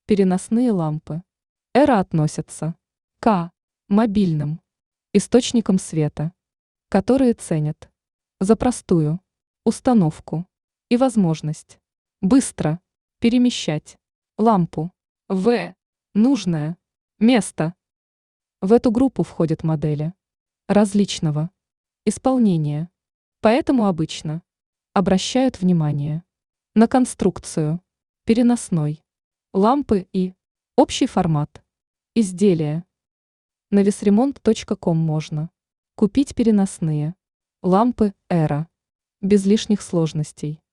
Переносные лампы. Эра относятся к мобильным источникам света, которые ценят за простую установку и возможность быстро перемещать лампу в нужное место. В эту группу входят модели различного исполнения, поэтому обычно обращают внимание на конструкцию переносной лампы и общий формат изделия. На весремонт.ком можно купить переносные лампы Эра без лишних сложностей.